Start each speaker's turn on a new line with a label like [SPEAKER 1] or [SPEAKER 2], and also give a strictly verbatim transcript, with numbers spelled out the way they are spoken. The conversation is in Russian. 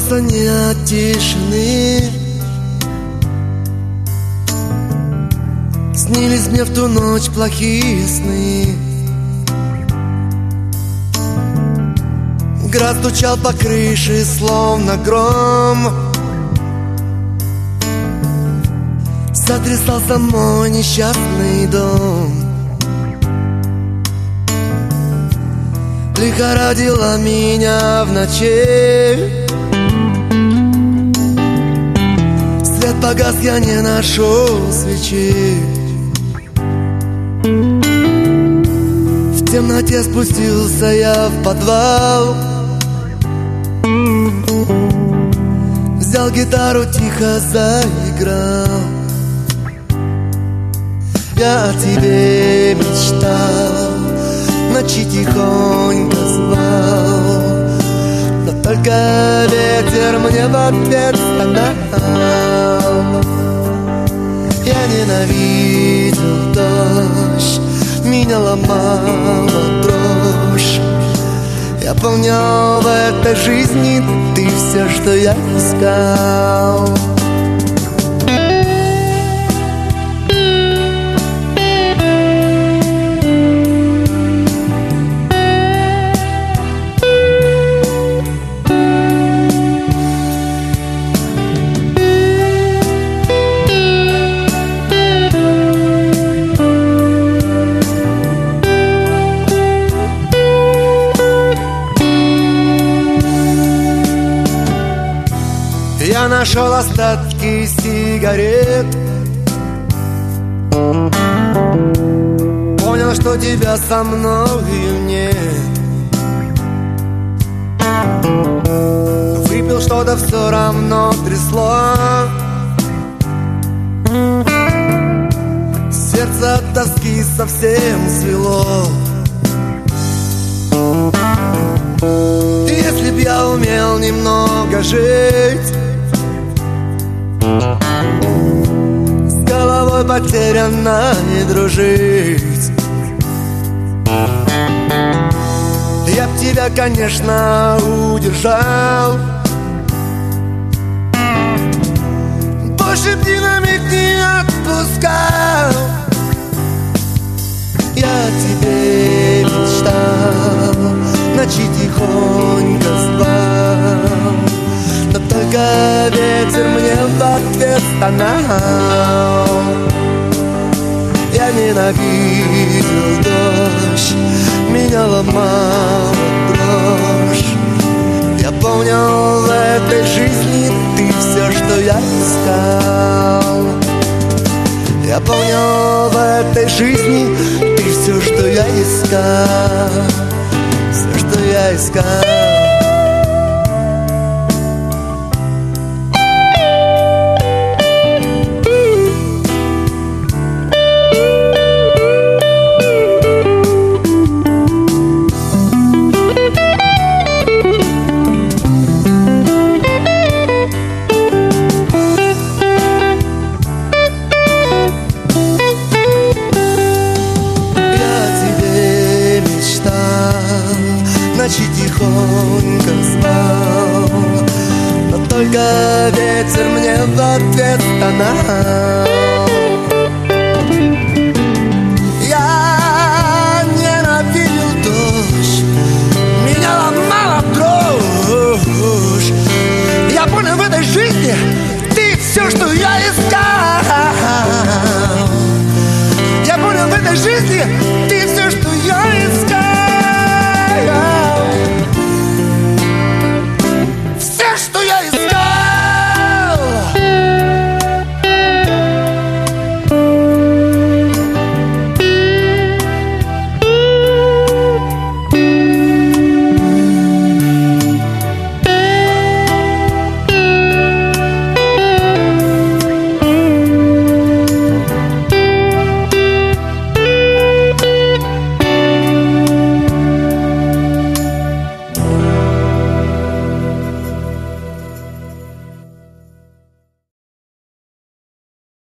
[SPEAKER 1] проснулся не от тишины. Снились мне в ту ночь плохие сны. Град стучал по крыше, словно гром. Сотрясался мой несчастный дом. Лихорадила меня в ночи. Свет погас, я не нашел свечи. В темноте спустился я в подвал. Взял гитару, тихо заиграл. Я о тебе мечтал, ночи тихонько звал, но только ветер мне в ответ стонал. Я ненавидел дождь, меня ломала дрожь. Я помню, в этой жизни ты все, что я искал. Я нашел остатки сигарет. Понял, что тебя со мною нет. Выпил что-то, все равно трясло. Сердце от тоски совсем свело. Если б я умел немного жить, с головой потерянной дружить, я б тебя, конечно, удержал. Больше б динамик не отпускал. Я о тебе мечтал, ночи тихонько звал, но только ветер мне в ответ стонал. Я ненавидел дождь, меня ломала дрожь. Я помнил, в этой жизни ты все, что я искал. Я помнил, в этой жизни ты все, что я искал. Все, что я искал. Ночи тихонько звал, но только ветер мне в ответ стонал. Я ненавидел дождь, меня ломала дрожь. Я понял, в этой жизни ты все, что я искал.